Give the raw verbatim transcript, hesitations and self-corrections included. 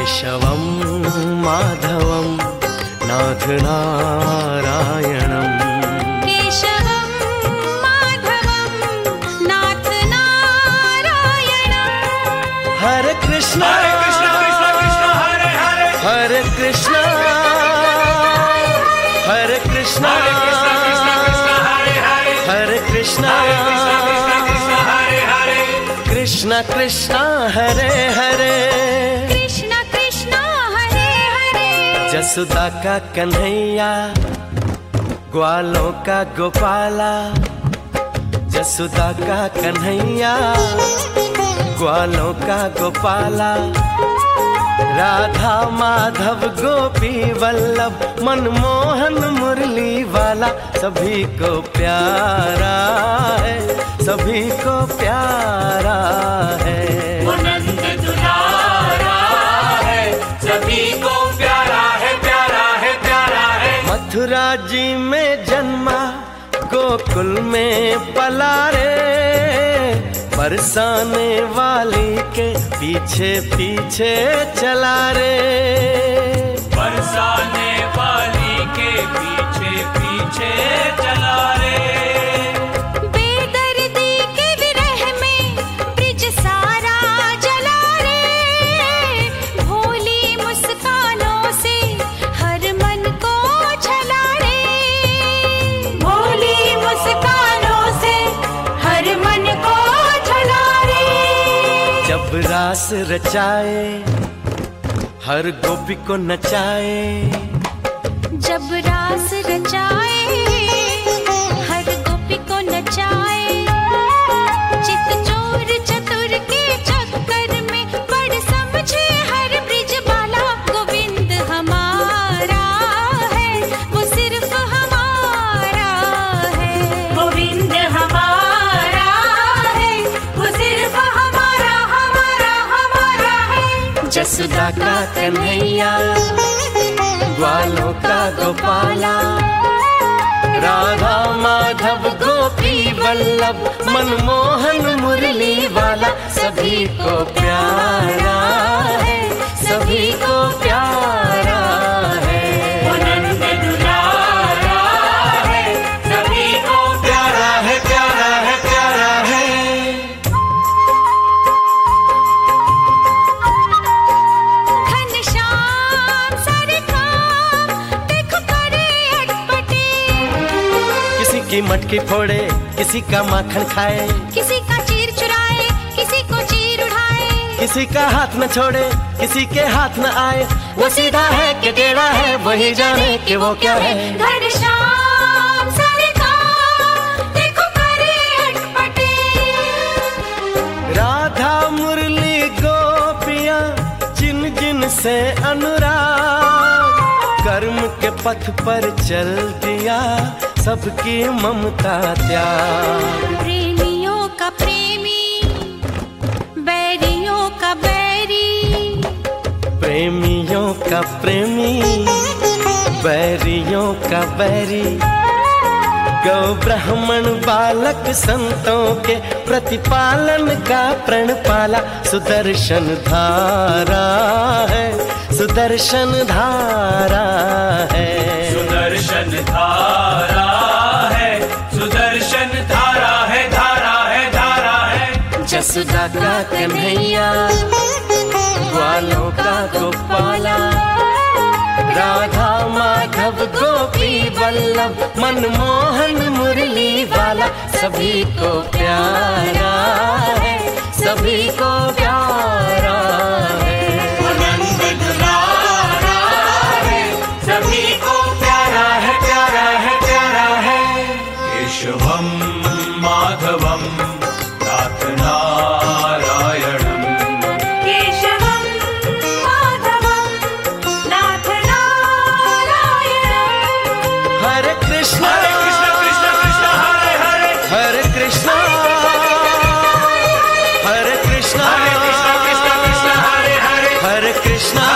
केशवं माधवं नाथ नारायणम्। केशवं माधवं नाथ नारायणम्। हरे कृष्ण हरे कृष्ण कृष्ण कृष्ण हरे हरे, हरे कृष्ण हरे कृष्ण हरे कृष्ण कृष्ण कृष्ण हरे हरे, हरे कृष्ण हरे कृष्ण कृष्ण कृष्ण हरे हरे, कृष्ण कृष्ण हरे हरे, कृष्ण कृष्ण हरे हरे। जसुदा का कन्हैया ग्वालों का गोपाला, जसुदा का कन्हैया ग्वालों का गोपाला, राधा माधव गोपी वल्लभ मनमोहन मुरली वाला, सभी को प्यारा है, सभी को प्यारा है। वो नंद दुलारा है, सभी को प्यारा है, प्यारा है, प्यारा है। मथुरा जी में जन्मा गोकुल में पला रे, बरसाने वाली के पीछे पीछे चला रे, बरसाने वाली के पीछे पीछे चला रे। बेदर्दी के विरह में ब्रिज सारा जला रे, भोली मुस्कानों से हर मन को छला रे, भोली मुस्कानों से हर मन को छला रे। जब रास रचाए हर गोपी को नचाए, जब रास रचाए हर गोपी को नचाए, चित चोर चतुर के चक्कर में पड़ समझे हर ब्रिज बाला, गोविंद हमारा है वो सिर्फ हमारा है, गोविंद हमारा है वो सिर्फ हमारा हमारा हमारा है। जसुदा का कन्हैया ग्वालों का गोपाला, राधा माधव गोपी वल्लभ मनमोहन मुरली वाला, सभी को प्यारा है, सभी को प्यारा है। वो नंद दुलारा है, सभी को प्यारा है, प्यारा है, प्यारा है। घनश्याम सारे काम देखो करे अटपटे, किसी की मटकी फोड़े किसी का माखन खाए, किसी का चीर चुराए किसी को चीर उड़ाए, किसी का हाथ न छोड़े किसी के हाथ न आए, वो सीधा है कि टेढ़ा है वही जाने कि वो क्या है। घनश्याम सारे काम देखो करे अटपटे, राधा मुरली गोपियां जिन जिन से अनुराग, कर्म के पथ पर चल दिया सबकी ममता त्याग। प्रेमियों का प्रेमी बैरियों का बैरी, प्रेमियों का प्रेमी बैरियों का बैरी, गौ ब्राह्मण बालक संतों के प्रतिपालन का प्रणपाला, सुदर्शन धारा है, सुदर्शन धारा है, सुदर्शन धारा है, सुदर्शन धारा है, धारा है, धारा है। जसुदा का कन्हैया ग्वालों का गोपाला, राधा माधव गोपी वल्लभ मनमोहन मुरली वाला, सभी को प्यारा है, सभी को प्यारा है। वो नंद दुलारा है, सभी को प्यारा है, प्यारा है, प्यारा है। केशवं माधवं नाथ नारायणम्। केशवं माधवं नाथ नारायणम्। हरे कृष्ण हरे कृष्ण कृष्ण कृष्ण हरे हरे, हरे कृष्ण हरे कृष्ण हरे कृष्ण कृष्ण कृष्ण हरे हरे, हरे कृष्ण